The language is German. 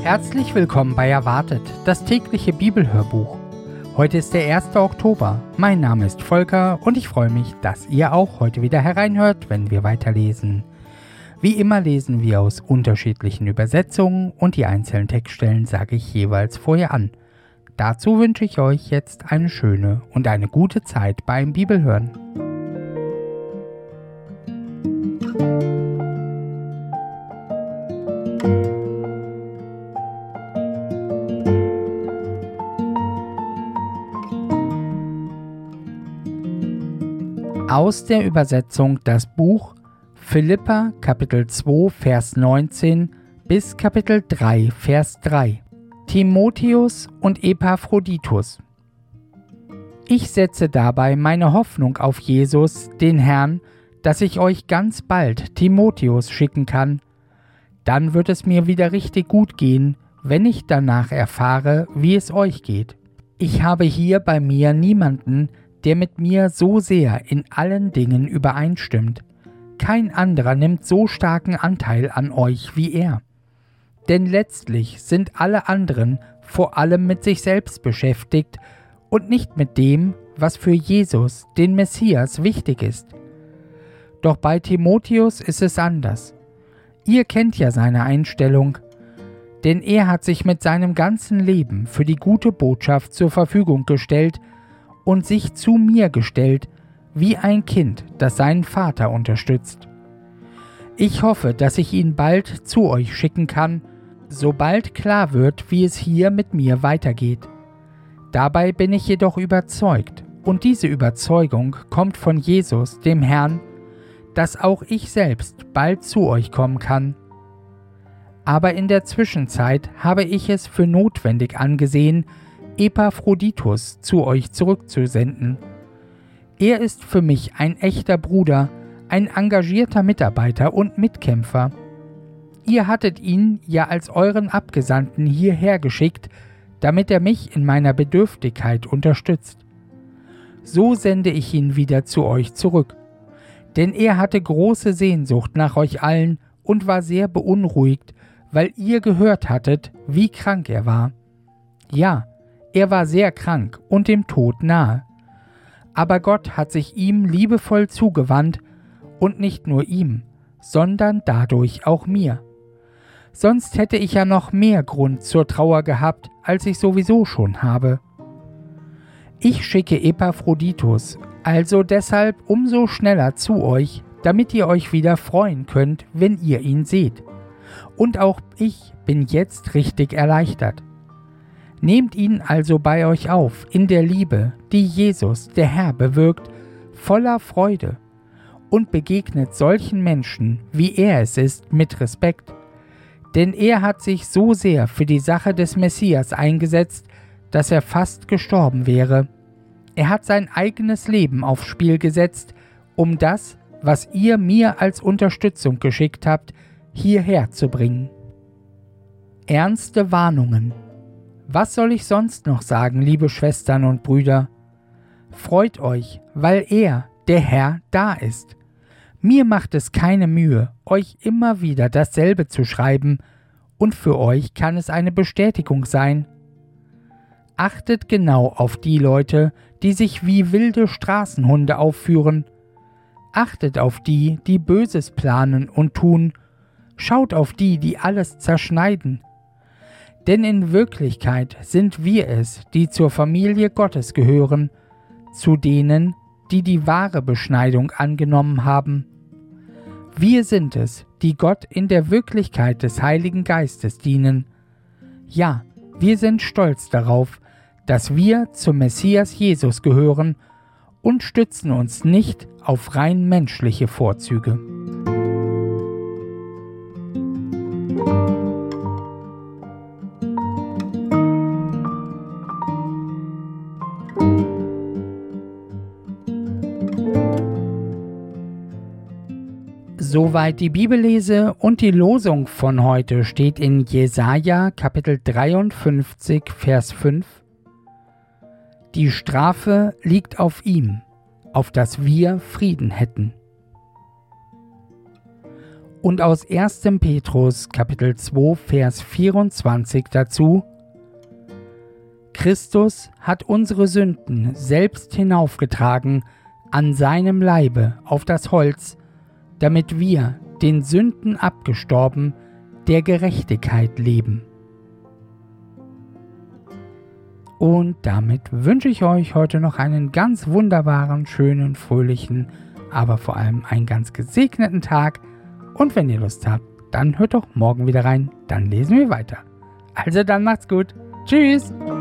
Herzlich willkommen bei Erwartet, das tägliche Bibelhörbuch. Heute ist der 1. Oktober. Mein Name ist Volker und ich freue mich, dass ihr auch heute wieder hereinhört, wenn wir weiterlesen. Wie immer lesen wir aus unterschiedlichen Übersetzungen und die einzelnen Textstellen sage ich jeweils vorher an. Dazu wünsche ich euch jetzt eine schöne und eine gute Zeit beim Bibelhören. Aus der Übersetzung das Buch Philipper Kapitel 2 Vers 19 bis Kapitel 3 Vers 3. Timotheus und Epaphroditus. Ich setze dabei meine Hoffnung auf Jesus, den Herrn, dass ich euch ganz bald Timotheus schicken kann. Dann wird es mir wieder richtig gut gehen, wenn ich danach erfahre, wie es euch geht. Ich habe hier bei mir niemanden, der mit mir so sehr in allen Dingen übereinstimmt. Kein anderer nimmt so starken Anteil an euch wie er. Denn letztlich sind alle anderen vor allem mit sich selbst beschäftigt und nicht mit dem, was für Jesus, den Messias, wichtig ist. Doch bei Timotheus ist es anders. Ihr kennt ja seine Einstellung, denn er hat sich mit seinem ganzen Leben für die gute Botschaft zur Verfügung gestellt und sich zu mir gestellt, wie ein Kind, das seinen Vater unterstützt. Ich hoffe, dass ich ihn bald zu euch schicken kann, sobald klar wird, wie es hier mit mir weitergeht. Dabei bin ich jedoch überzeugt, und diese Überzeugung kommt von Jesus, dem Herrn, dass auch ich selbst bald zu euch kommen kann. Aber in der Zwischenzeit habe ich es für notwendig angesehen, Epaphroditus zu euch zurückzusenden. Er ist für mich ein echter Bruder, ein engagierter Mitarbeiter und Mitkämpfer. Ihr hattet ihn ja als euren Abgesandten hierher geschickt, damit er mich in meiner Bedürftigkeit unterstützt. So sende ich ihn wieder zu euch zurück. Denn er hatte große Sehnsucht nach euch allen und war sehr beunruhigt, weil ihr gehört hattet, wie krank er war. Ja, er war sehr krank und dem Tod nahe. Aber Gott hat sich ihm liebevoll zugewandt und nicht nur ihm, sondern dadurch auch mir. Sonst hätte ich ja noch mehr Grund zur Trauer gehabt, als ich sowieso schon habe. Ich schicke Epaphroditus also deshalb umso schneller zu euch, damit ihr euch wieder freuen könnt, wenn ihr ihn seht. Und auch ich bin jetzt richtig erleichtert. Nehmt ihn also bei euch auf, in der Liebe, die Jesus, der Herr, bewirkt, voller Freude, und begegnet solchen Menschen, wie er es ist, mit Respekt. Denn er hat sich so sehr für die Sache des Messias eingesetzt, dass er fast gestorben wäre. Er hat sein eigenes Leben aufs Spiel gesetzt, um das, was ihr mir als Unterstützung geschickt habt, hierher zu bringen. Ernste Warnungen. Was soll ich sonst noch sagen, liebe Schwestern und Brüder? Freut euch, weil er, der Herr, da ist. Mir macht es keine Mühe, euch immer wieder dasselbe zu schreiben, und für euch kann es eine Bestätigung sein. Achtet genau auf die Leute, die sich wie wilde Straßenhunde aufführen. Achtet auf die, die Böses planen und tun. Schaut auf die, die alles zerschneiden. Denn in Wirklichkeit sind wir es, die zur Familie Gottes gehören, zu denen, die die wahre Beschneidung angenommen haben. Wir sind es, die Gott in der Wirklichkeit des Heiligen Geistes dienen. Ja, wir sind stolz darauf, dass wir zum Messias Jesus gehören und stützen uns nicht auf rein menschliche Vorzüge. Soweit die Bibellese, und die Losung von heute steht in Jesaja Kapitel 53, Vers 5. Die Strafe liegt auf ihm, auf dass wir Frieden hätten. Und aus 1. Petrus Kapitel 2 Vers 24 dazu: Christus hat unsere Sünden selbst hinaufgetragen an seinem Leibe auf das Holz, damit wir, den Sünden abgestorben, der Gerechtigkeit leben. Und damit wünsche ich euch heute noch einen ganz wunderbaren, schönen, fröhlichen, aber vor allem einen ganz gesegneten Tag. Und wenn ihr Lust habt, dann hört doch morgen wieder rein, dann lesen wir weiter. Also dann macht's gut. Tschüss!